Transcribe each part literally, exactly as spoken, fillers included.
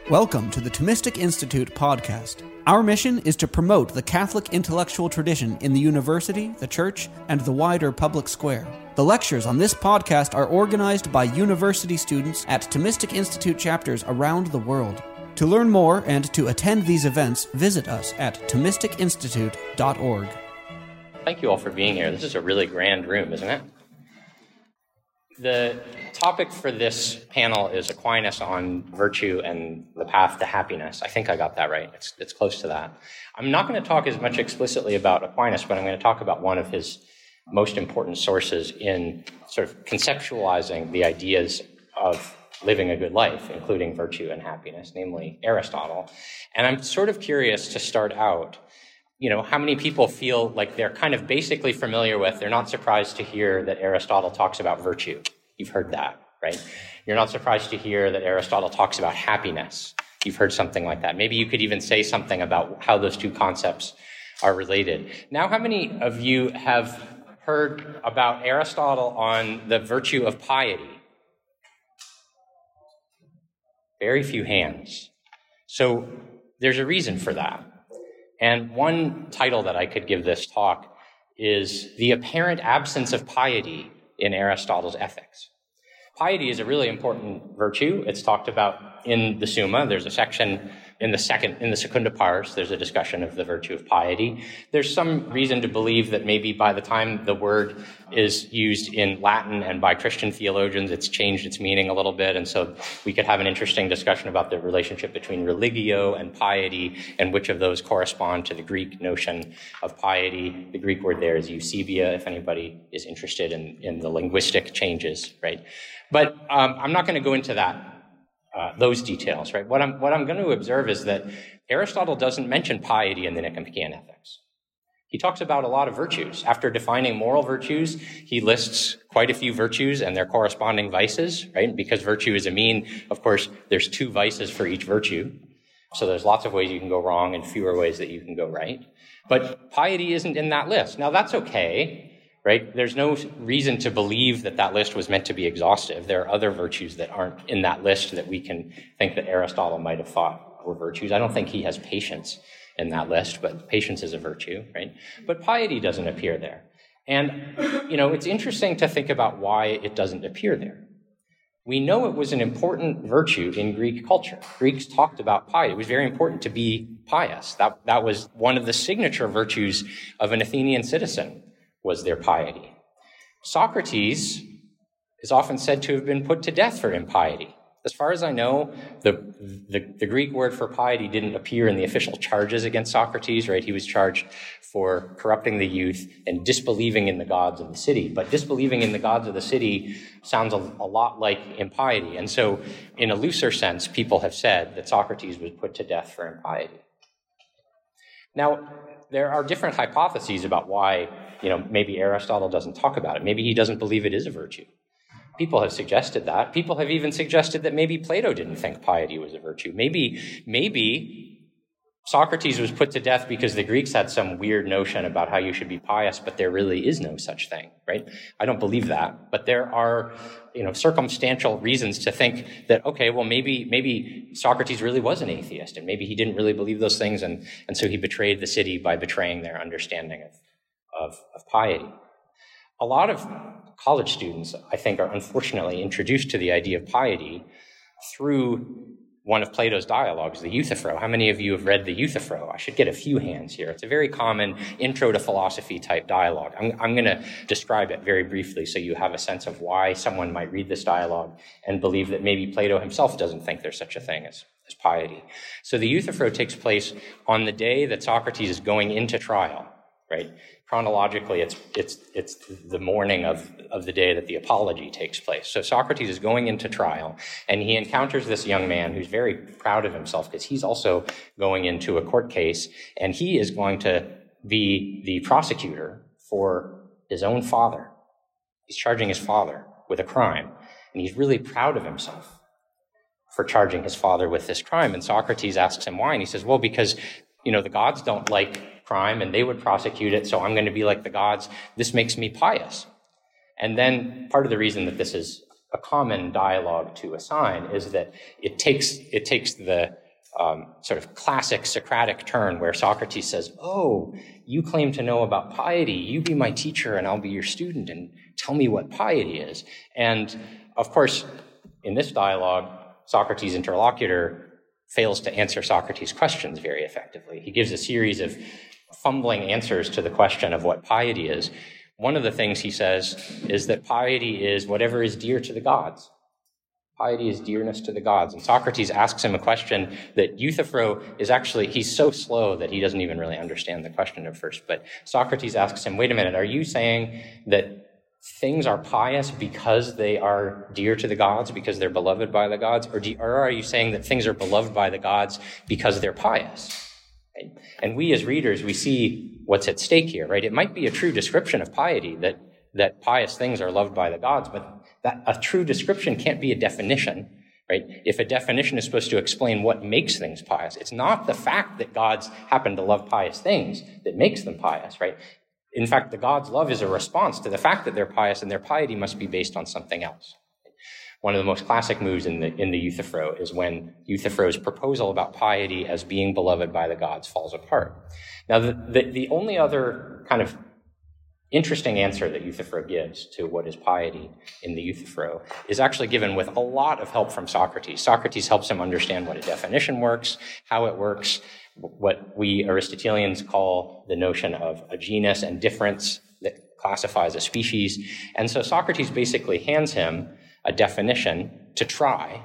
Welcome to the Thomistic Institute podcast. Our mission is to promote the Catholic intellectual tradition in the university, the church, and the wider public square. The lectures on this podcast are organized by university students at Thomistic Institute chapters around the world. To learn more and to attend these events, visit us at thomistic institute dot org. Thank you all for being here. This is a really grand room, isn't it? The topic for this panel is Aquinas on virtue and the path to happiness. I think I got that right. It's, it's close to that. I'm not going to talk as much explicitly about Aquinas, but I'm going to talk about one of his most important sources in sort of conceptualizing the ideas of living a good life, including virtue and happiness, namely Aristotle. And I'm sort of curious to start out, you know, how many people feel like they're kind of basically familiar with, they're not surprised to hear that Aristotle talks about virtue. You've heard that, right? You're not surprised to hear that Aristotle talks about happiness. You've heard something like that. Maybe you could even say something about how those two concepts are related. Now, how many of you have heard about Aristotle on the virtue of piety? Very few hands. So there's a reason for that. And one title that I could give this talk is The Apparent Absence of Piety in Aristotle's Ethics. Piety is a really important virtue. It's talked about in the Summa. There's a section in the second, in the Secunda Pars, there's a discussion of the virtue of piety. There's some reason to believe that maybe by the time the word is used in Latin and by Christian theologians, it's changed its meaning a little bit. And so we could have an interesting discussion about the relationship between religio and piety and which of those correspond to the Greek notion of piety. The Greek word there is eusebia, if anybody is interested in, in the linguistic changes, right? But um, I'm not going to go into that. Uh, those details, right? What I'm what I'm going to observe is that Aristotle doesn't mention piety in the Nicomachean Ethics. He talks about a lot of virtues. After defining moral virtues, he lists quite a few virtues and their corresponding vices, right? Because virtue is a mean, of course, there's two vices for each virtue. So there's lots of ways you can go wrong and fewer ways that you can go right. But piety isn't in that list. Now, that's okay. Right? There's no reason to believe that that list was meant to be exhaustive. There are other virtues that aren't in that list that we can think that Aristotle might have thought were virtues. I don't think he has patience in that list, but patience is a virtue, right? But piety doesn't appear there. And, you know, it's interesting to think about why it doesn't appear there. We know it was an important virtue in Greek culture. Greeks talked about piety. It was very important to be pious. That, that was one of the signature virtues of an Athenian citizen, was their piety. Socrates is often said to have been put to death for impiety. As far as I know, the, the, the Greek word for piety didn't appear in the official charges against Socrates, right? He was charged for corrupting the youth and disbelieving in the gods of the city. But disbelieving in the gods of the city sounds a, a lot like impiety. And so, in a looser sense, people have said that Socrates was put to death for impiety. Now, there are different hypotheses about why, you know, maybe Aristotle doesn't talk about it. Maybe he doesn't believe it is a virtue. People have suggested that. People have even suggested that maybe Plato didn't think piety was a virtue. Maybe, maybe Socrates was put to death because the Greeks had some weird notion about how you should be pious, but there really is no such thing, right? I don't believe that. But there are, you know, circumstantial reasons to think that, okay, well, maybe maybe Socrates really was an atheist, and maybe he didn't really believe those things, and, and so he betrayed the city by betraying their understanding of, of, of piety. A lot of college students, I think, are unfortunately introduced to the idea of piety through one of Plato's dialogues, the Euthyphro. How many of you have read the Euthyphro? I should get a few hands here. It's a very common intro to philosophy type dialogue. I'm, I'm going to describe it very briefly so you have a sense of why someone might read this dialogue and believe that maybe Plato himself doesn't think there's such a thing as, as piety. So the Euthyphro takes place on the day that Socrates is going into trial, right? Chronologically, it's it's it's the morning of, of the day that the apology takes place. So Socrates is going into trial, and he encounters this young man who's very proud of himself because he's also going into a court case, and he is going to be the prosecutor for his own father. He's charging his father with a crime, and he's really proud of himself for charging his father with this crime. And Socrates asks him why, and he says, well, because, you know, the gods don't like crime and they would prosecute it, so I'm going to be like the gods. This makes me pious. And then part of the reason that this is a common dialogue to assign is that it takes it takes the um, sort of classic Socratic turn where Socrates says, "Oh, you claim to know about piety. You be my teacher, and I'll be your student, and tell me what piety is." And of course, in this dialogue, Socrates' interlocutor fails to answer Socrates' questions very effectively. He gives a series of fumbling answers to the question of what piety is. One of the things he says is that piety is whatever is dear to the gods. Piety is dearness to the gods. And Socrates asks him a question that Euthyphro is actually, he's so slow that he doesn't even really understand the question at first. But Socrates asks him, wait a minute, are you saying that things are pious because they are dear to the gods, because they're beloved by the gods? Or, do you, or are you saying that things are beloved by the gods because they're pious? Right? And we as readers, we see what's at stake here, right? It might be a true description of piety, that, that pious things are loved by the gods, but that a true description can't be a definition, right? If a definition is supposed to explain what makes things pious, it's not the fact that gods happen to love pious things that makes them pious, right? In fact, the gods' love is a response to the fact that they're pious, and their piety must be based on something else. One of the most classic moves in the in the Euthyphro is when Euthyphro's proposal about piety as being beloved by the gods falls apart. Now, the, the, the only other kind of interesting answer that Euthyphro gives to what is piety in the Euthyphro is actually given with a lot of help from Socrates. Socrates helps him understand what a definition works, how it works, what we Aristotelians call the notion of a genus and difference that classifies a species. And so Socrates basically hands him a definition to try.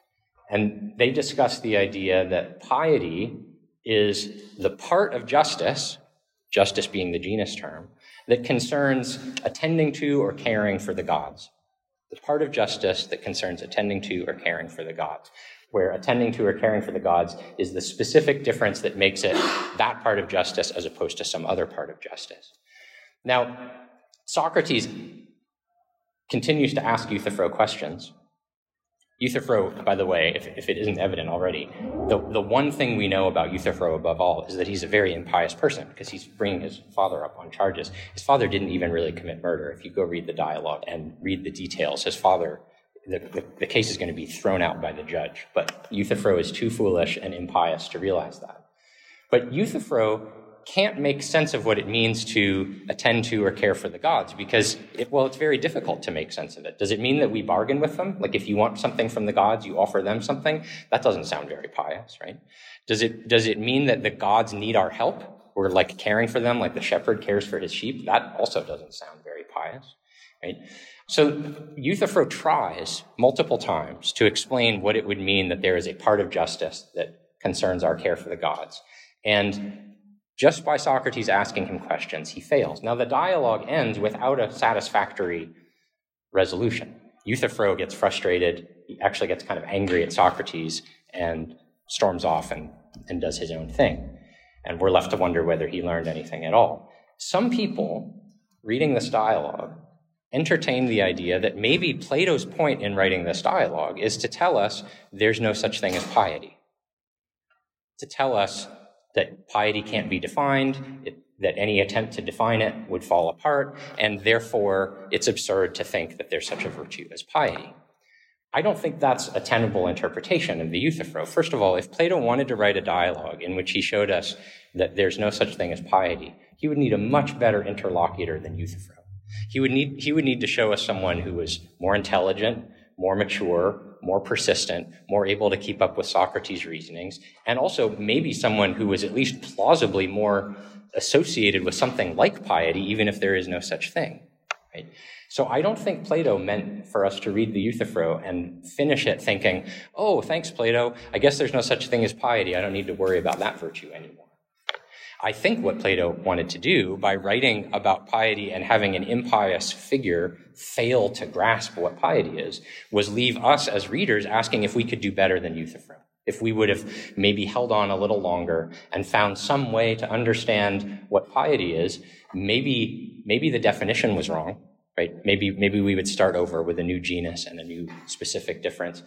And they discuss the idea that piety is the part of justice, justice being the genus term, that concerns attending to or caring for the gods. The part of justice that concerns attending to or caring for the gods, where attending to or caring for the gods is the specific difference that makes it that part of justice as opposed to some other part of justice. Now, Socrates continues to ask Euthyphro questions. Euthyphro, by the way, if, if it isn't evident already, the, the one thing we know about Euthyphro above all is that he's a very impious person because he's bringing his father up on charges. His father didn't even really commit murder. If you go read the dialogue and read the details, his father, the, the, the case is going to be thrown out by the judge. But Euthyphro is too foolish and impious to realize that. But Euthyphro can't make sense of what it means to attend to or care for the gods because, it, well, it's very difficult to make sense of it. Does it mean that we bargain with them? Like if you want something from the gods, you offer them something? That doesn't sound very pious, right? Does it, does it mean that the gods need our help? We're like caring for them like the shepherd cares for his sheep? That also doesn't sound very pious, right? So Euthyphro tries multiple times to explain what it would mean that there is a part of justice that concerns our care for the gods. And just by Socrates asking him questions, he fails. Now, the dialogue ends without a satisfactory resolution. Euthyphro gets frustrated. He actually gets kind of angry at Socrates and storms off and, and does his own thing. And we're left to wonder whether he learned anything at all. Some people, reading this dialogue, entertain the idea that maybe Plato's point in writing this dialogue is to tell us there's no such thing as piety. To tell us that piety can't be defined, it, that any attempt to define it would fall apart, and therefore it's absurd to think that there's such a virtue as piety. I don't think that's a tenable interpretation of the Euthyphro. First of all, if Plato wanted to write a dialogue in which he showed us that there's no such thing as piety, he would need a much better interlocutor than Euthyphro. He would need, he would need to show us someone who was more intelligent, more mature, more persistent, more able to keep up with Socrates' reasonings, and also maybe someone who was at least plausibly more associated with something like piety, even if there is no such thing. Right? So I don't think Plato meant for us to read the Euthyphro and finish it thinking, oh, thanks, Plato, I guess there's no such thing as piety. I don't need to worry about that virtue anymore. I think what Plato wanted to do by writing about piety and having an impious figure fail to grasp what piety is was leave us as readers asking if we could do better than Euthyphro, if we would have maybe held on a little longer and found some way to understand what piety is. Maybe, maybe the definition was wrong, right? Maybe, maybe we would start over with a new genus and a new specific difference.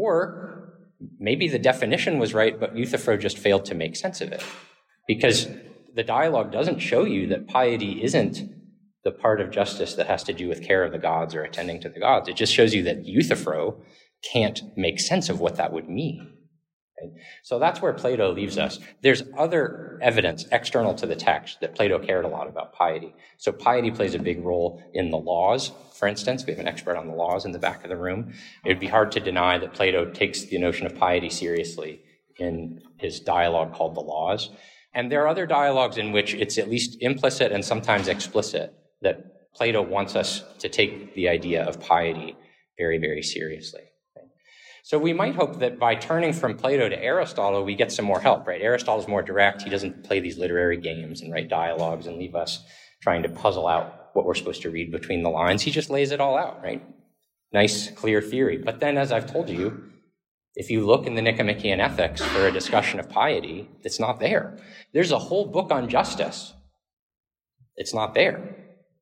Or maybe the definition was right, but Euthyphro just failed to make sense of it. Because the dialogue doesn't show you that piety isn't the part of justice that has to do with care of the gods or attending to the gods. It just shows you that Euthyphro can't make sense of what that would mean. Right? So that's where Plato leaves us. There's other evidence external to the text that Plato cared a lot about piety. So piety plays a big role in the laws, for instance. We have an expert on the laws in the back of the room. It would be hard to deny that Plato takes the notion of piety seriously in his dialogue called The Laws. And there are other dialogues in which it's at least implicit and sometimes explicit that Plato wants us to take the idea of piety very, very seriously. Right? So we might hope that by turning from Plato to Aristotle, we get some more help, right? Aristotle's more direct. He doesn't play these literary games and write dialogues and leave us trying to puzzle out what we're supposed to read between the lines. He just lays it all out, right? Nice, clear theory. But then, as I've told you, if you look in the Nicomachean Ethics for a discussion of piety, it's not there. There's a whole book on justice. It's not there.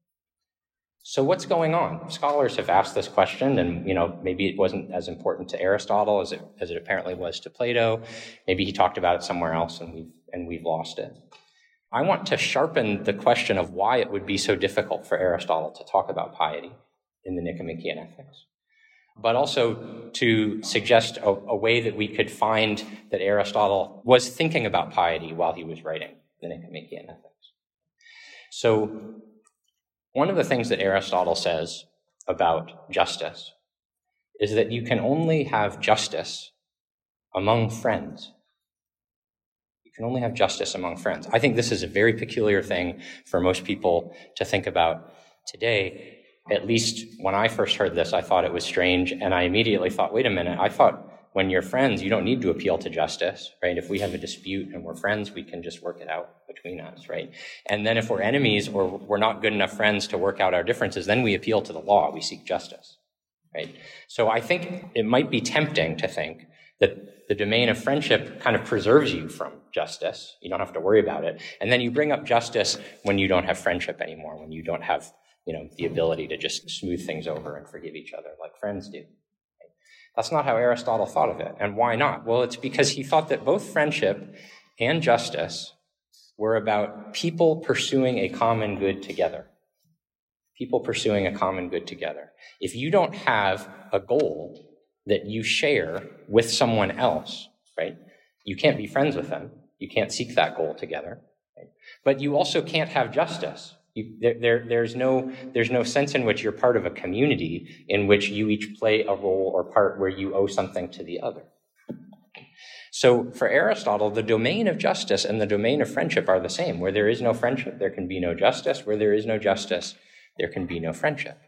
So what's going on? Scholars have asked this question, and you know maybe it wasn't as important to Aristotle as it as it apparently was to Plato. Maybe he talked about it somewhere else, and we've and we've lost it. I want to sharpen the question of why it would be so difficult for Aristotle to talk about piety in the Nicomachean Ethics, but also to suggest a, a way that we could find that Aristotle was thinking about piety while he was writing the Nicomachean Ethics. So one of the things that Aristotle says about justice is that you can only have justice among friends. You can only have justice among friends. I think this is a very peculiar thing for most people to think about today. At least when I first heard this, I thought it was strange, and I immediately thought, wait a minute, I thought when you're friends, you don't need to appeal to justice, right? If we have a dispute and we're friends, we can just work it out between us, right? And then if we're enemies or we're not good enough friends to work out our differences, then we appeal to the law, we seek justice, right? So I think it might be tempting to think that the domain of friendship kind of preserves you from justice. You don't have to worry about it. And then you bring up justice when you don't have friendship anymore, when you don't have, you know, the ability to just smooth things over and forgive each other like friends do. That's not how Aristotle thought of it. And why not? Well, it's because he thought that both friendship and justice were about people pursuing a common good together. People pursuing a common good together. If you don't have a goal that you share with someone else, right, you can't be friends with them. You can't seek that goal together. Right? But you also can't have justice. You, there, there, there's no, there's no sense in which you're part of a community in which you each play a role or part where you owe something to the other. So for Aristotle, the domain of justice and the domain of friendship are the same. Where there is no friendship, there can be no justice. Where there is no justice, there can be no friendship.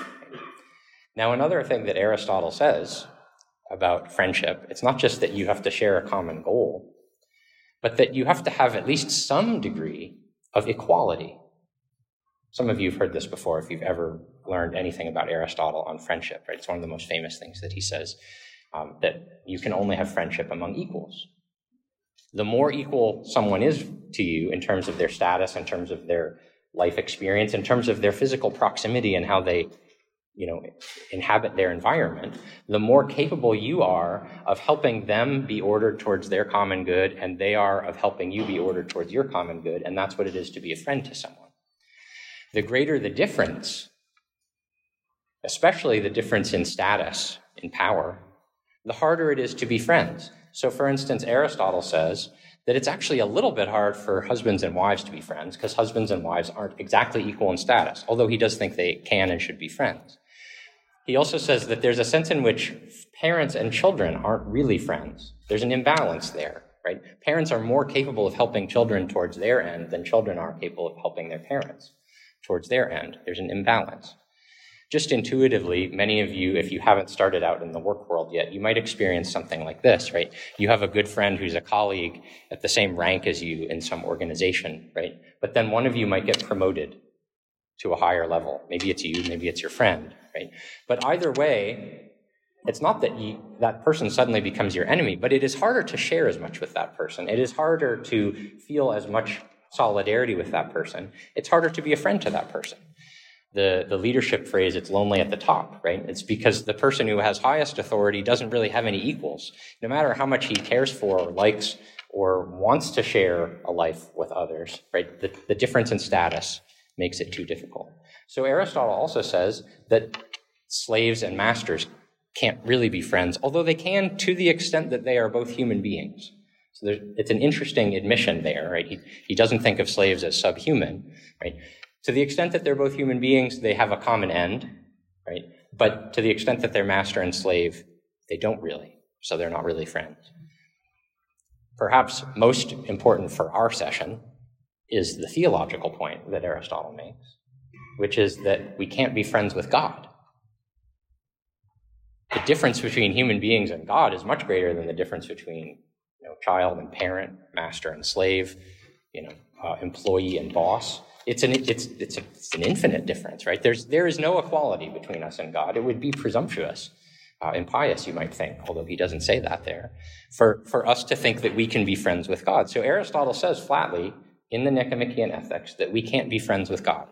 Now, another thing that Aristotle says about friendship, it's not just that you have to share a common goal, but that you have to have at least some degree of equality. Some of you have heard this before if you've ever learned anything about Aristotle on friendship, right? It's one of the most famous things that he says, um, that you can only have friendship among equals. The more equal someone is to you in terms of their status, in terms of their life experience, in terms of their physical proximity and how they, you know, inhabit their environment, the more capable you are of helping them be ordered towards their common good, and they are of helping you be ordered towards your common good, and that's what it is to be a friend to someone. The greater the difference, especially the difference in status, in power, the harder it is to be friends. So, for instance, Aristotle says that it's actually a little bit hard for husbands and wives to be friends because husbands and wives aren't exactly equal in status, although he does think they can and should be friends. He also says that there's a sense in which parents and children aren't really friends. There's an imbalance there, right? Parents are more capable of helping children towards their end than children are capable of helping their parents towards their end. There's an imbalance. Just intuitively, many of you, if you haven't started out in the work world yet, you might experience something like this, right? You have a good friend who's a colleague at the same rank as you in some organization, right? But then one of you might get promoted to a higher level. Maybe it's you, maybe it's your friend, right? But either way, it's not that you, that person suddenly becomes your enemy, but it is harder to share as much with that person. It is harder to feel as much solidarity with that person. It's harder to be a friend to that person. The, the leadership phrase, it's lonely at the top, right? It's because the person who has highest authority doesn't really have any equals. No matter how much he cares for or likes or wants to share a life with others, right? The, the difference in status makes it too difficult. So Aristotle also says that slaves and masters can't really be friends, although they can to the extent that they are both human beings. So it's an interesting admission there, right? He, he doesn't think of slaves as subhuman, right? To the extent that they're both human beings, they have a common end, right? But to the extent that they're master and slave, they don't really, so they're not really friends. Perhaps most important for our session is the theological point that Aristotle makes, which is that we can't be friends with God. The difference between human beings and God is much greater than the difference between, you know, child and parent, master and slave, you know, uh, employee and boss. It's an it's it's, a, it's an infinite difference, right? There's there is no equality between us and God. It would be presumptuous, uh, impious, you might think, although he doesn't say that there, for for us to think that we can be friends with God. So Aristotle says flatly in the Nicomachean Ethics that we can't be friends with God.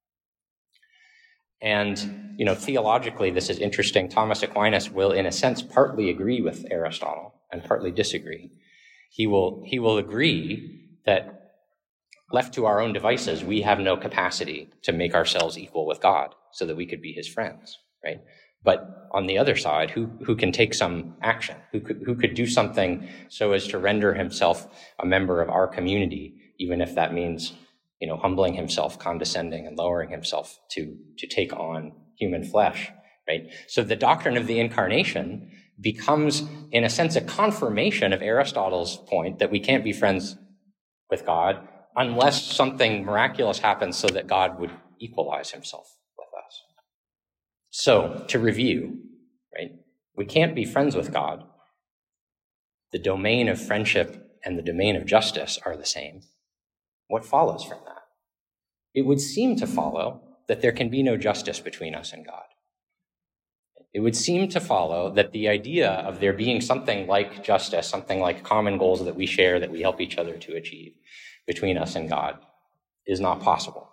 And, you know, theologically, this is interesting. Thomas Aquinas will, in a sense, partly agree with Aristotle and partly disagree. He will, he will agree that left to our own devices, we have no capacity to make ourselves equal with God so that we could be his friends, right? But on the other side, who, who can take some action? Who could, who could do something so as to render himself a member of our community, even if that means, you know, humbling himself, condescending, and lowering himself to, to take on human flesh, right? So the doctrine of the incarnation becomes, in a sense, a confirmation of Aristotle's point that we can't be friends with God unless something miraculous happens so that God would equalize himself with us. So, to review, right, we can't be friends with God. The domain of friendship and the domain of justice are the same. What follows from that? It would seem to follow that there can be no justice between us and God. It would seem to follow that the idea of there being something like justice, something like common goals that we share, that we help each other to achieve between us and God, is not possible.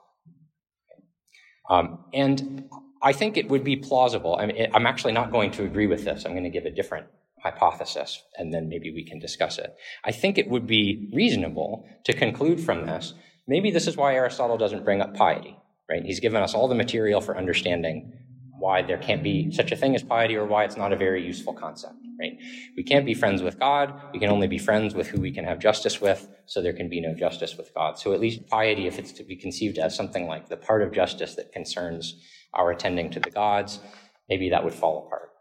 Um, and I think it would be plausible. I mean, I'm actually not going to agree with this. I'm going to give a different hypothesis, and then maybe we can discuss it. I think it would be reasonable to conclude from this, maybe this is why Aristotle doesn't bring up piety, right? He's given us all the material for understanding why there can't be such a thing as piety, or why it's not a very useful concept, right? We can't be friends with God. We can only be friends with who we can have justice with, so there can be no justice with God. So at least piety, if it's to be conceived as something like the part of justice that concerns our attending to the gods, maybe that would fall apart.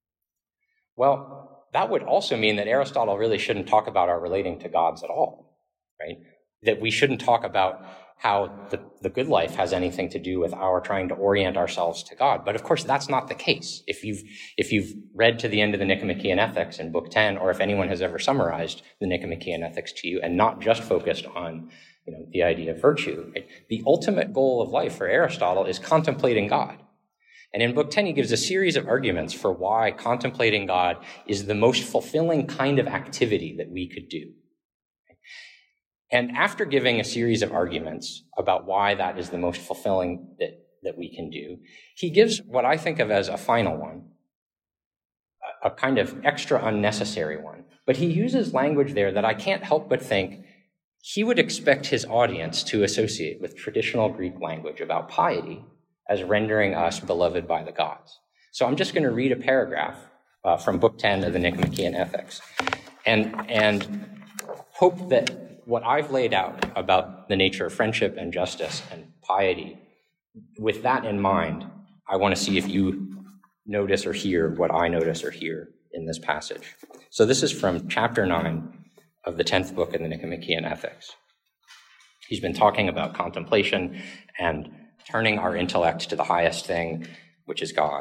Well, that would also mean that Aristotle really shouldn't talk about our relating to gods at all, right? That we shouldn't talk about how the, the good life has anything to do with our trying to orient ourselves to God. But of course, that's not the case. If you've, if you've read to the end of the Nicomachean Ethics in Book ten, or if anyone has ever summarized the Nicomachean Ethics to you and not just focused on, you know, the idea of virtue, right? The ultimate goal of life for Aristotle is contemplating God. And in Book ten, he gives a series of arguments for why contemplating God is the most fulfilling kind of activity that we could do. And after giving a series of arguments about why that is the most fulfilling that, that we can do, he gives what I think of as a final one, a, a kind of extra unnecessary one. But he uses language there that I can't help but think he would expect his audience to associate with traditional Greek language about piety as rendering us beloved by the gods. So I'm just going to read a paragraph uh, from Book ten of the Nicomachean Ethics and, and hope that what I've laid out about the nature of friendship and justice and piety, with that in mind, I want to see if you notice or hear what I notice or hear in this passage. So this is from chapter nine of the tenth book in the Nicomachean Ethics. He's been talking about contemplation and turning our intellect to the highest thing, which is God.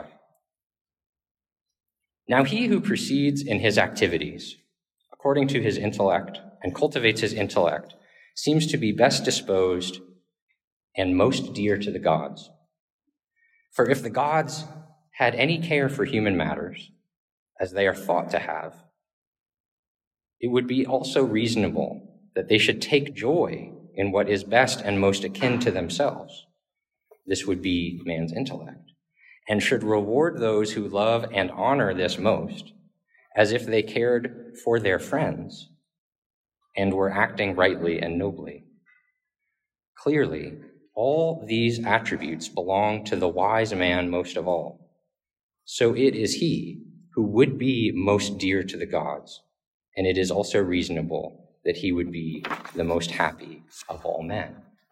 Now he who proceeds in his activities according to his intellect and cultivates his intellect seems to be best disposed and most dear to the gods. For if the gods had any care for human matters, as they are thought to have, it would be also reasonable that they should take joy in what is best and most akin to themselves. This would be man's intellect, and should reward those who love and honor this most, as if they cared for their friends and were acting rightly and nobly. Clearly, All these attributes belong to the wise man most of all. So it is he who would be most dear to the gods, and it is also reasonable that he would be the most happy of all men.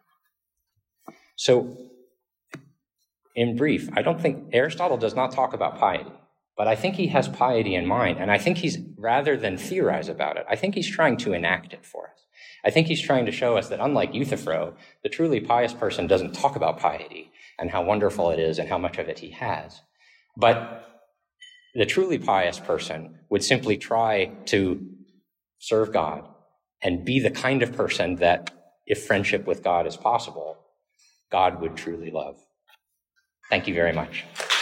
So, in brief, I don't think Aristotle does not talk about piety, but I think he has piety in mind, and I think he's, rather than theorize about it, I think he's trying to enact it for us. I think he's trying to show us that unlike Euthyphro, the truly pious person doesn't talk about piety and how wonderful it is and how much of it he has. But the truly pious person would simply try to serve God and be the kind of person that, if friendship with God is possible, God would truly love. Thank you very much.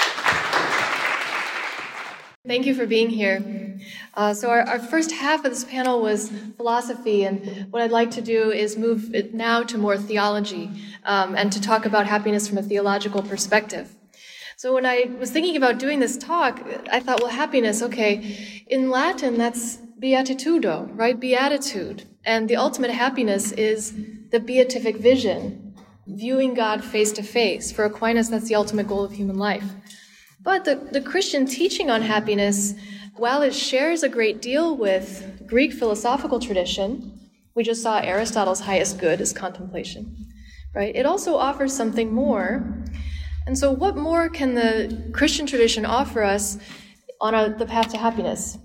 Thank you for being here. Uh, so our, our first half of this panel was philosophy, and what I'd like to do is move it now to more theology um, and to talk about happiness from a theological perspective. So when I was thinking about doing this talk, I thought, well, happiness, okay, in Latin, that's beatitudo, right? Beatitude. And the ultimate happiness is the beatific vision, viewing God face to face. For Aquinas, that's the ultimate goal of human life. But the, the Christian teaching on happiness, while it shares a great deal with Greek philosophical tradition, we just saw Aristotle's highest good is contemplation, right? It also offers something more. And so what more can the Christian tradition offer us on a, the path to happiness?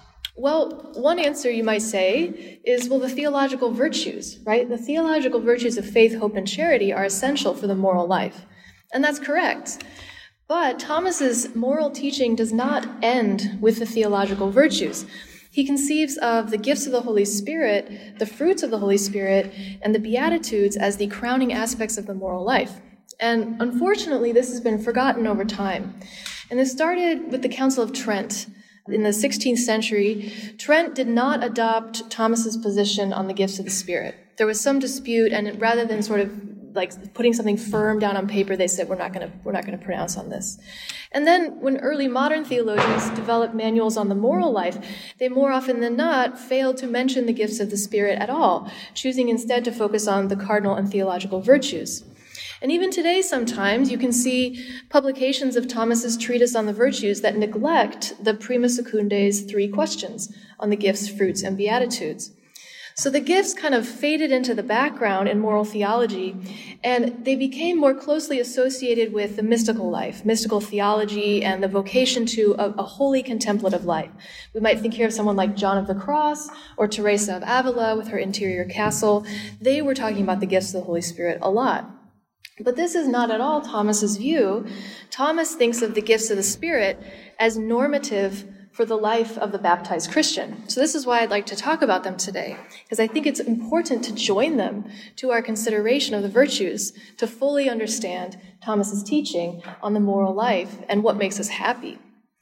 Well, one answer you might say is, well, the theological virtues, right? The theological virtues of faith, hope, and charity are essential for the moral life. And that's correct. But Thomas's moral teaching does not end with the theological virtues. He conceives of the gifts of the Holy Spirit, the fruits of the Holy Spirit, and the Beatitudes as the crowning aspects of the moral life. And unfortunately, this has been forgotten over time. And this started with the Council of Trent. In the sixteenth century, Trent did not adopt Thomas's position on the gifts of the Spirit. There was some dispute, and rather than sort of like putting something firm down on paper, they said, we're not going to we're not going to pronounce on this. And then when early modern theologians developed manuals on the moral life, they more often than not failed to mention the gifts of the Spirit at all, choosing instead to focus on the cardinal and theological virtues. And even today, sometimes you can see publications of Thomas's treatise on the virtues that neglect the Prima Secundae's three questions on the gifts, fruits, and beatitudes. So the gifts kind of faded into the background in moral theology, and they became more closely associated with the mystical life, mystical theology, and the vocation to a, a holy contemplative life. We might think here of someone like John of the Cross or Teresa of Avila with her interior castle. They were talking about the gifts of the Holy Spirit a lot. But this is not at all Thomas's view. Thomas thinks of the gifts of the Spirit as normative for the life of the baptized Christian. So this is why I'd like to talk about them today, because I think it's important to join them to our consideration of the virtues to fully understand Thomas's teaching on the moral life and what makes us happy.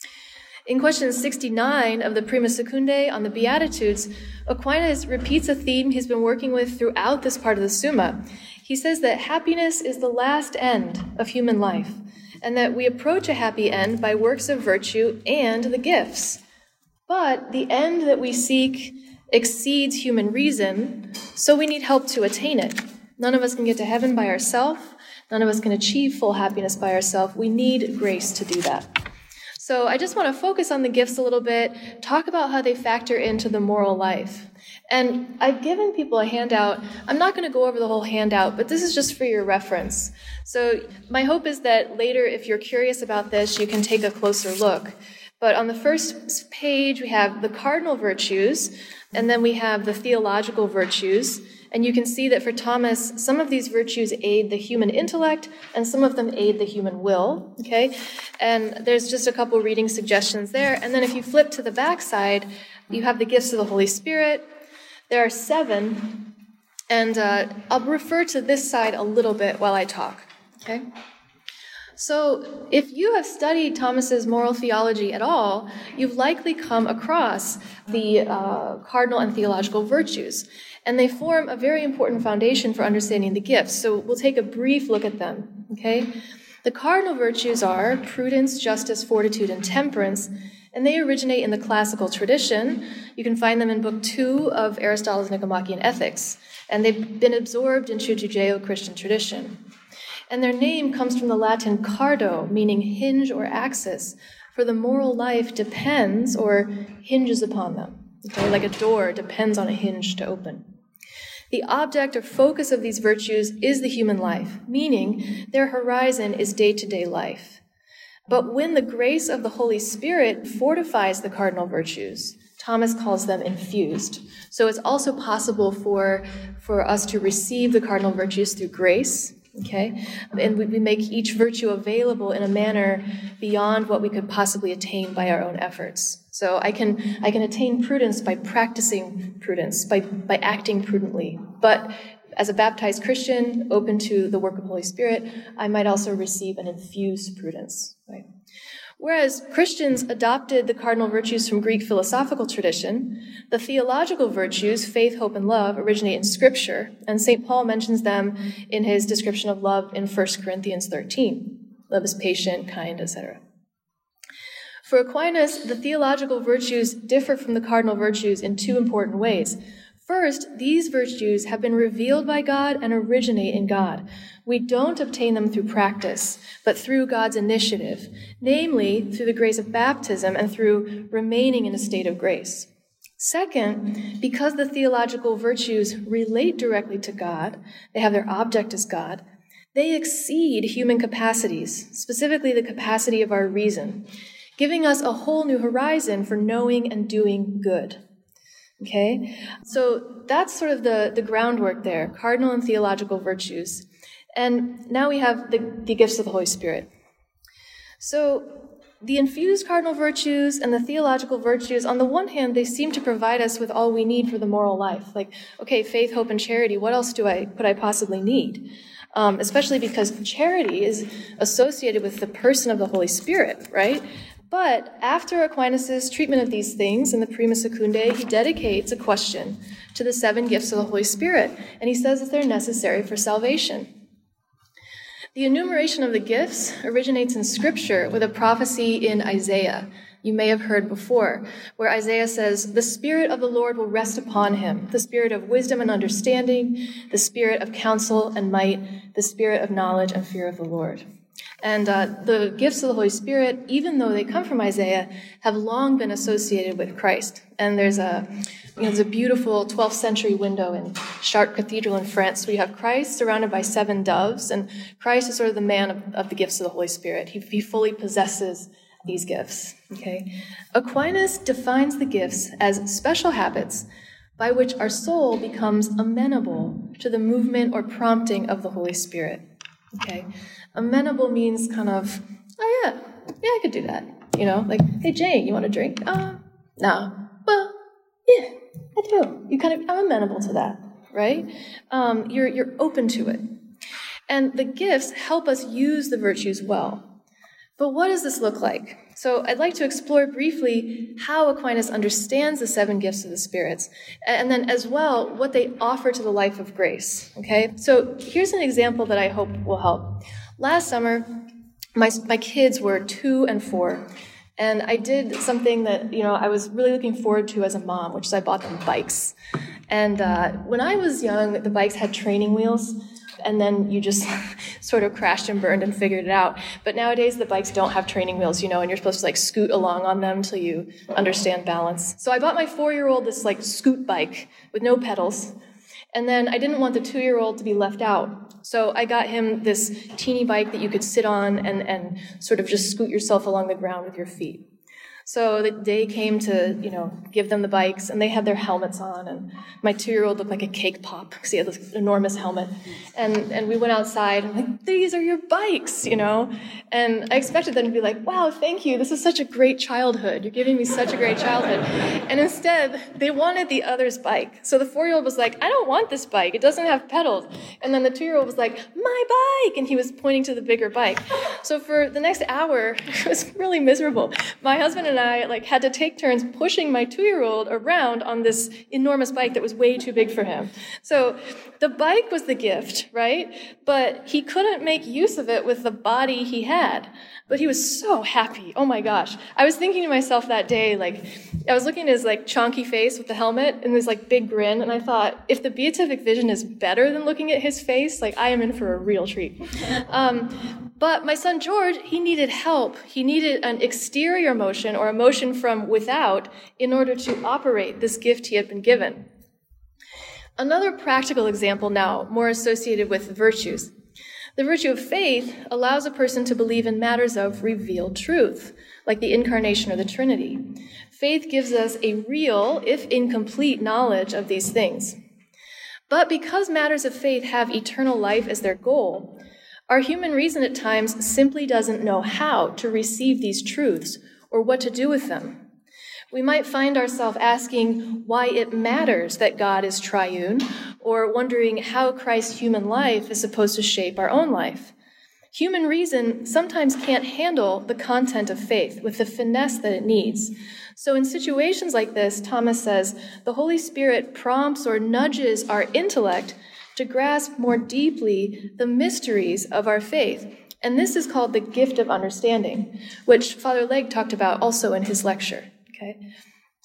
In question sixty-nine of the Prima Secundae on the Beatitudes, Aquinas repeats a theme he's been working with throughout this part of the Summa. He says that happiness is the last end of human life, and that we approach a happy end by works of virtue and the gifts. But the end that we seek exceeds human reason, so we need help to attain it. None of us can get to heaven by ourselves. None of us can achieve full happiness by ourselves. We need grace to do that. So I just want to focus on the gifts a little bit, talk about how they factor into the moral life. And I've given people a handout. I'm not going to go over the whole handout, but this is just for your reference. So my hope is that later, if you're curious about this, you can take a closer look. But on the first page, we have the cardinal virtues, and then we have the theological virtues. And you can see that for Thomas, some of these virtues aid the human intellect, and some of them aid the human will, okay? And there's just a couple reading suggestions there. And then if you flip to the back side, you have the gifts of the Holy Spirit. There are seven, and uh, I'll refer to this side a little bit while I talk, okay? So if you have studied Thomas's moral theology at all, you've likely come across the uh, cardinal and theological virtues, and they form a very important foundation for understanding the gifts. So we'll take a brief look at them, okay? The cardinal virtues are prudence, justice, fortitude, and temperance, and they originate in the classical tradition. You can find them in Book Two of Aristotle's Nicomachean Ethics, and they've been absorbed into Judeo-Christian tradition. And their name comes from the Latin cardo, meaning hinge or axis, for the moral life depends or hinges upon them. Okay, like a door depends on a hinge to open. The object or focus of these virtues is the human life, meaning their horizon is day-to-day life. But when the grace of the Holy Spirit fortifies the cardinal virtues, Thomas calls them infused. So it's also possible for, for us to receive the cardinal virtues through grace, okay? And we, we make each virtue available in a manner beyond what we could possibly attain by our own efforts. So I can I can attain prudence by practicing prudence, by, by acting prudently. But as a baptized Christian, open to the work of the Holy Spirit, I might also receive an infused prudence, right? Whereas Christians adopted the cardinal virtues from Greek philosophical tradition, the theological virtues, faith, hope, and love, originate in Scripture, and Saint Paul mentions them in his description of love in First Corinthians thirteen. Love is patient, kind, et cetera. For Aquinas, the theological virtues differ from the cardinal virtues in two important ways. First, these virtues have been revealed by God and originate in God. We don't obtain them through practice, but through God's initiative, namely through the grace of baptism and through remaining in a state of grace. Second, because the theological virtues relate directly to God, they have their object as God, they exceed human capacities, specifically the capacity of our reason, giving us a whole new horizon for knowing and doing good. Okay? So that's sort of the, the groundwork there, cardinal and theological virtues. And now we have the, the gifts of the Holy Spirit. So the infused cardinal virtues and the theological virtues, on the one hand, they seem to provide us with all we need for the moral life. Like, okay, faith, hope, and charity, what else do I could I possibly need? Um, especially because charity is associated with the person of the Holy Spirit, right? But after Aquinas' treatment of these things in the Prima Secundae, he dedicates a question to the seven gifts of the Holy Spirit, and he says that they're necessary for salvation. The enumeration of the gifts originates in Scripture with a prophecy in Isaiah, you may have heard before, where Isaiah says, "The Spirit of the Lord will rest upon him, the Spirit of wisdom and understanding, the Spirit of counsel and might, the Spirit of knowledge and fear of the Lord." And uh, the gifts of the Holy Spirit, even though they come from Isaiah, have long been associated with Christ. And there's a, you know, there's a beautiful twelfth century window in Chartres Cathedral in France where you have Christ surrounded by seven doves, and Christ is sort of the man of, of the gifts of the Holy Spirit. He, he fully possesses these gifts. Okay, Aquinas defines the gifts as special habits by which our soul becomes amenable to the movement or prompting of the Holy Spirit. Okay. Amenable means kind of, oh yeah, yeah, I could do that. You know, like, hey, Jane, you want a drink? Uh, no. Well, yeah, I do. You kind of, I'm amenable to that, right? Um, you're you're open to it. And the gifts help us use the virtues well. But what does this look like? So I'd like to explore briefly how Aquinas understands the seven gifts of the spirits, and then as well, what they offer to the life of grace, okay? So here's an example that I hope will help. Last summer, my my kids were two and four, and I did something that, you know, I was really looking forward to as a mom, which is I bought them bikes. And uh, when I was young, the bikes had training wheels, and then you just sort of crashed and burned and figured it out. But nowadays, the bikes don't have training wheels, you know, and you're supposed to, like, scoot along on them until you understand balance. So I bought my four-year-old this, like, scoot bike with no pedals, and then I didn't want the two-year-old to be left out. So I got him this teeny bike that you could sit on and, and sort of just scoot yourself along the ground with your feet. So the day came to, you know, give them the bikes, and they had their helmets on, and my two-year-old looked like a cake pop because he had this enormous helmet. And and we went outside, and I'm like, these are your bikes, you know? And I expected them to be like, wow, thank you, this is such a great childhood. You're giving me such a great childhood. And instead, they wanted the other's bike. So the four-year-old was like, I don't want this bike. It doesn't have pedals. And then the two-year-old was like, my bike! And he was pointing to the bigger bike. So for the next hour, it was really miserable. My husband and and I like had to take turns pushing my two-year-old around on this enormous bike that was way too big for him. So the bike was the gift, right? But he couldn't make use of it with the body he had. But he was so happy. Oh my gosh. I was thinking to myself that day, like, I was looking at his like chonky face with the helmet and this like big grin, and I thought, if the beatific vision is better than looking at his face, like I am in for a real treat. Um, but my son George, he needed help. He needed an exterior motion or a motion from without in order to operate this gift he had been given. Another practical example now, more associated with virtues. The virtue of faith allows a person to believe in matters of revealed truth, like the incarnation or the Trinity. Faith gives us a real, if incomplete, knowledge of these things. But because matters of faith have eternal life as their goal, our human reason at times simply doesn't know how to receive these truths or what to do with them. We might find ourselves asking why it matters that God is triune, or wondering how Christ's human life is supposed to shape our own life. Human reason sometimes can't handle the content of faith with the finesse that it needs. So in situations like this, Thomas says, the Holy Spirit prompts or nudges our intellect to grasp more deeply the mysteries of our faith. And this is called the gift of understanding, which Father Legge talked about also in his lecture. Okay.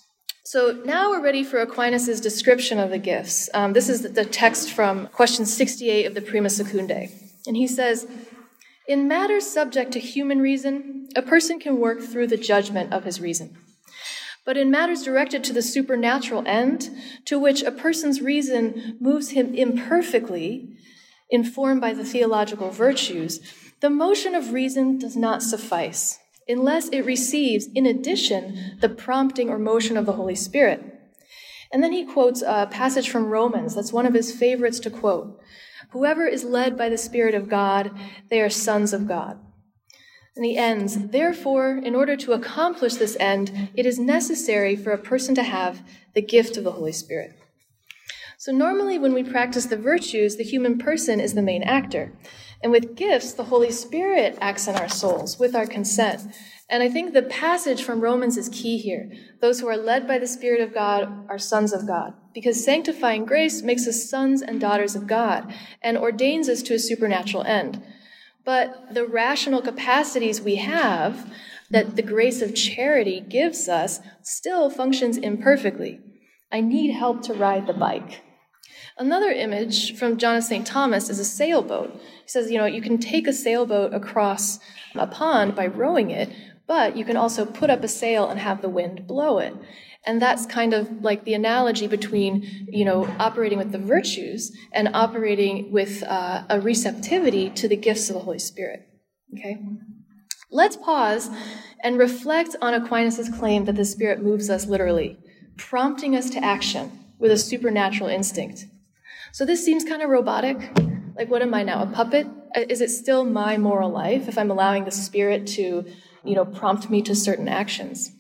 So now we're ready for Aquinas' description of the gifts. Um, this is the text from question sixty-eight of the Prima Secundae. And he says, in matters subject to human reason, a person can work through the judgment of his reason. But in matters directed to the supernatural end, to which a person's reason moves him imperfectly, informed by the theological virtues, the motion of reason does not suffice, unless it receives, in addition, the prompting or motion of the Holy Spirit. And then he quotes a passage from Romans. That's one of his favorites to quote. Whoever is led by the Spirit of God, they are sons of God. And he ends, therefore, in order to accomplish this end, it is necessary for a person to have the gift of the Holy Spirit. So normally when we practice the virtues, the human person is the main actor. And with gifts, the Holy Spirit acts in our souls with our consent. And I think the passage from Romans is key here. Those who are led by the Spirit of God are sons of God, because sanctifying grace makes us sons and daughters of God and ordains us to a supernatural end. But the rational capacities we have that the grace of charity gives us still functions imperfectly. I need help to ride the bike. Another image from John of Saint Thomas is a sailboat. He says, you know, you can take a sailboat across a pond by rowing it, but you can also put up a sail and have the wind blow it. And that's kind of like the analogy between, you know, operating with the virtues and operating with uh, a receptivity to the gifts of the Holy Spirit. Okay? Let's pause and reflect on Aquinas' claim that the Spirit moves us literally, prompting us to action with a supernatural instinct. So this seems kind of robotic. Like, what am I now, a puppet? Is it still my moral life if I'm allowing the Spirit to, you know, prompt me to certain actions?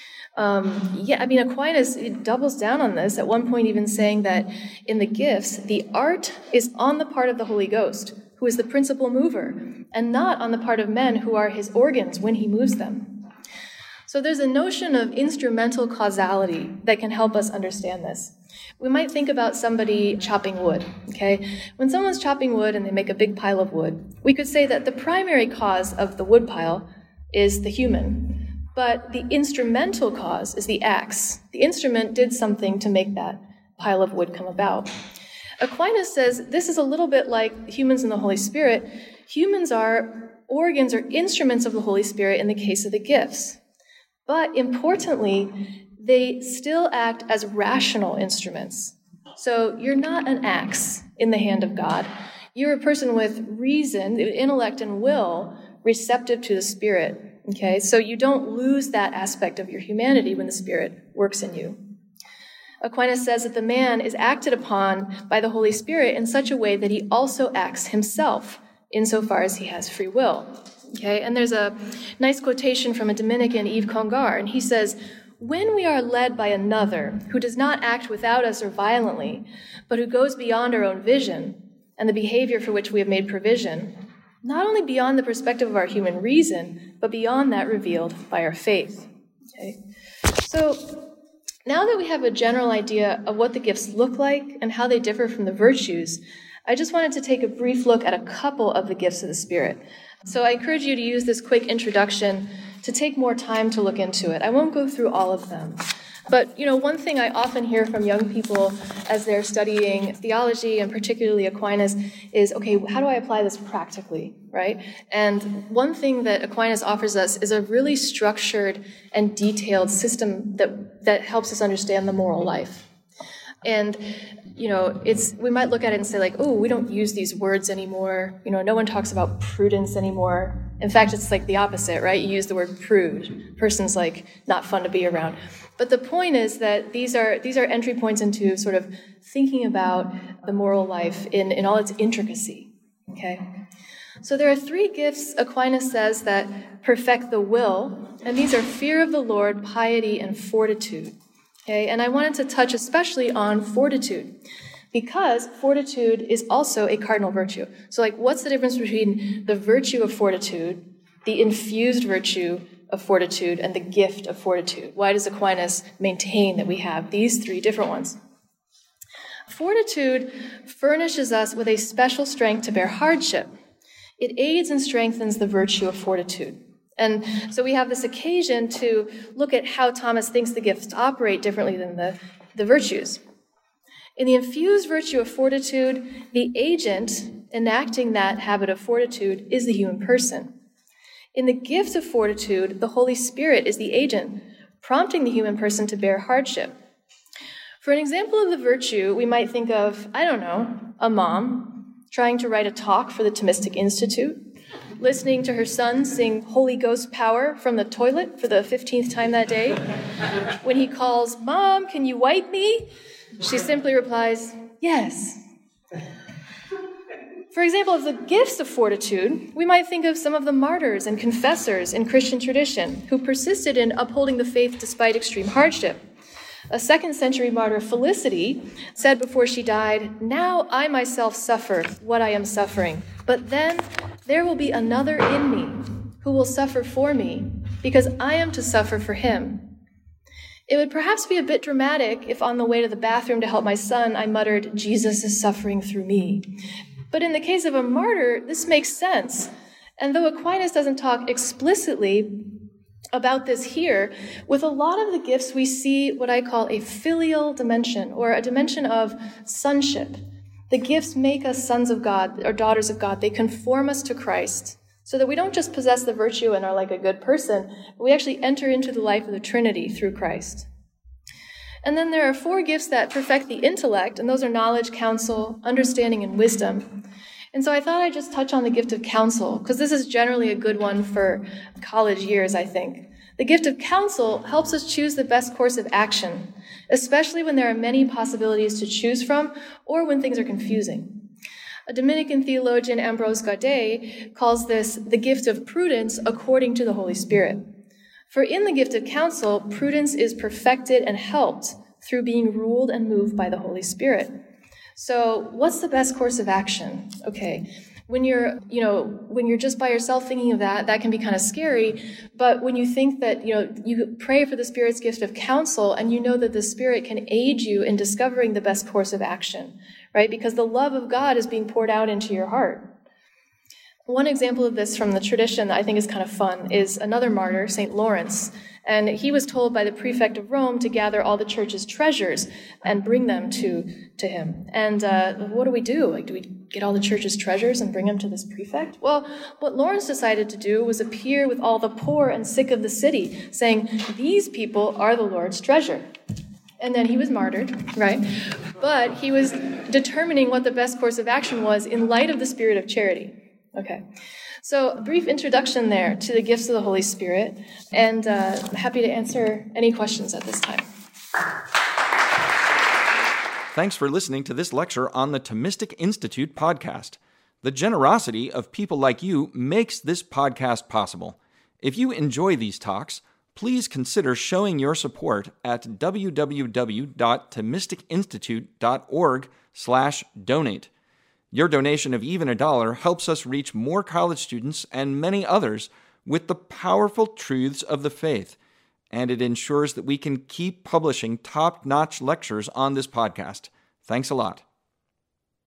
Um, yeah, I mean, Aquinas it doubles down on this, at one point even saying that in the gifts, the art is on the part of the Holy Ghost, who is the principal mover, and not on the part of men who are his organs when he moves them. So there's a notion of instrumental causality that can help us understand this. We might think about somebody chopping wood, okay? When someone's chopping wood and they make a big pile of wood, we could say that the primary cause of the wood pile is the human, but the instrumental cause is the axe. The instrument did something to make that pile of wood come about. Aquinas says this is a little bit like humans and the Holy Spirit. Humans are organs or instruments of the Holy Spirit in the case of the gifts. But importantly, they still act as rational instruments. So you're not an axe in the hand of God. You're a person with reason, intellect, and will receptive to the Spirit. Okay, so you don't lose that aspect of your humanity when the Spirit works in you. Aquinas says that the man is acted upon by the Holy Spirit in such a way that he also acts himself insofar as he has free will. Okay, and there's a nice quotation from a Dominican, Yves Congar, and he says, when we are led by another who does not act without us or violently, but who goes beyond our own vision and the behavior for which we have made provision, not only beyond the perspective of our human reason, but beyond that revealed by our faith. Okay. So now that we have a general idea of what the gifts look like and how they differ from the virtues, I just wanted to take a brief look at a couple of the gifts of the Spirit. So I encourage you to use this quick introduction to take more time to look into it. I won't go through all of them. But, you know, one thing I often hear from young people as they're studying theology, and particularly Aquinas, is, okay, how do I apply this practically, right? And one thing that Aquinas offers us is a really structured and detailed system that, that helps us understand the moral life. And, you know, it's we might look at it and say, like, oh, we don't use these words anymore. You know, no one talks about prudence anymore. In fact, it's like the opposite, right? You use the word prude. Person's like not fun to be around. But the point is that these are these are entry points into sort of thinking about the moral life in, in all its intricacy. Okay? So there are three gifts, Aquinas says, that perfect the will, and these are fear of the Lord, piety, and fortitude. Okay, and I wanted to touch especially on fortitude, because fortitude is also a cardinal virtue. So, like, what's the difference between the virtue of fortitude, the infused virtue of fortitude, and the gift of fortitude? Why does Aquinas maintain that we have these three different ones? Fortitude furnishes us with a special strength to bear hardship. It aids and strengthens the virtue of fortitude. And so we have this occasion to look at how Thomas thinks the gifts operate differently than the, the virtues. In the infused virtue of fortitude, the agent enacting that habit of fortitude is the human person. In the gift of fortitude, the Holy Spirit is the agent, prompting the human person to bear hardship. For an example of the virtue, we might think of, I don't know, a mom trying to write a talk for the Thomistic Institute, listening to her son sing Holy Ghost Power from the toilet for the fifteenth time that day. When he calls, "Mom, can you wipe me?" she simply replies, "Yes." For example, of the gifts of fortitude, we might think of some of the martyrs and confessors in Christian tradition who persisted in upholding the faith despite extreme hardship. A second century martyr, Felicity, said before she died, "Now I myself suffer what I am suffering, but then there will be another in me who will suffer for me, because I am to suffer for him." It would perhaps be a bit dramatic if on the way to the bathroom to help my son, I muttered, "Jesus is suffering through me." But in the case of a martyr, this makes sense. And though Aquinas doesn't talk explicitly about this here, with a lot of the gifts we see what I call a filial dimension, or a dimension of sonship. The gifts make us sons of God, or daughters of God. They conform us to Christ, so that we don't just possess the virtue and are like a good person, but we actually enter into the life of the Trinity through Christ. And then there are four gifts that perfect the intellect, and those are knowledge, counsel, understanding, and wisdom. And so I thought I'd just touch on the gift of counsel, because this is generally a good one for college years, I think. The gift of counsel helps us choose the best course of action, especially when there are many possibilities to choose from or when things are confusing. A Dominican theologian, Ambrose Gaudet, calls this the gift of prudence according to the Holy Spirit. For in the gift of counsel, prudence is perfected and helped through being ruled and moved by the Holy Spirit. So what's the best course of action? Okay, when you're, you know, when you're just by yourself thinking of that, that can be kind of scary. But when you think that, you know, you pray for the Spirit's gift of counsel, and you know that the Spirit can aid you in discovering the best course of action, right? Because the love of God is being poured out into your heart. One example of this from the tradition that I think is kind of fun is another martyr, Saint Lawrence. And he was told by the prefect of Rome to gather all the church's treasures and bring them to, to him. And uh, what do we do? Like, do we get all the church's treasures and bring them to this prefect? Well, what Lawrence decided to do was appear with all the poor and sick of the city, saying, "These people are the Lord's treasure." And then he was martyred, right? But he was determining what the best course of action was in light of the spirit of charity. Okay. So a brief introduction there to the gifts of the Holy Spirit, and uh, I'm happy to answer any questions at this time. Thanks for listening to this lecture on the Thomistic Institute podcast. The generosity of people like you makes this podcast possible. If you enjoy these talks, please consider showing your support at w w w dot thomistic institute dot org slash donate. Your donation of even a dollar helps us reach more college students and many others with the powerful truths of the faith. and it ensures that we can keep publishing top-notch lectures on this podcast. Thanks a lot.